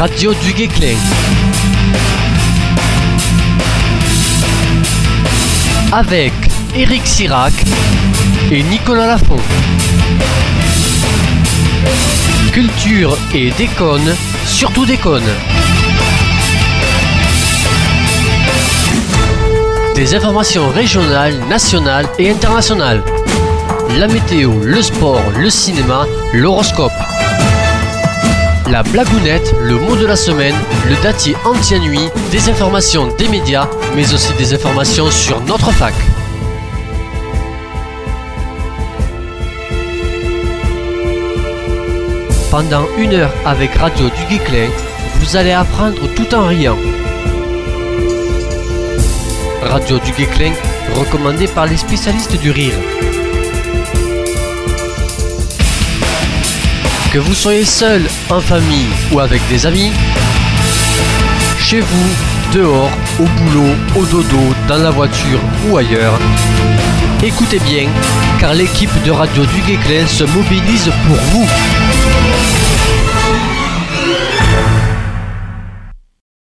Radio du Guesclin. Avec Éric Sirac et Nicolas Lafont. Culture et déconne, surtout déconne. Des informations régionales, nationales et internationales. La météo, le sport, le cinéma, l'horoscope. La blagounette, le mot de la semaine, le datier anti-nuit, des informations des médias, mais aussi des informations sur notre fac. Pendant 1 heure avec Radio du Guesclin, vous allez apprendre tout en riant. Radio du Guesclin, recommandée par les spécialistes du rire. Que vous soyez seul, en famille ou avec des amis, chez vous, dehors, au boulot, au dodo, dans la voiture ou ailleurs, écoutez bien, car l'équipe de Radio du Guesclin se mobilise pour vous.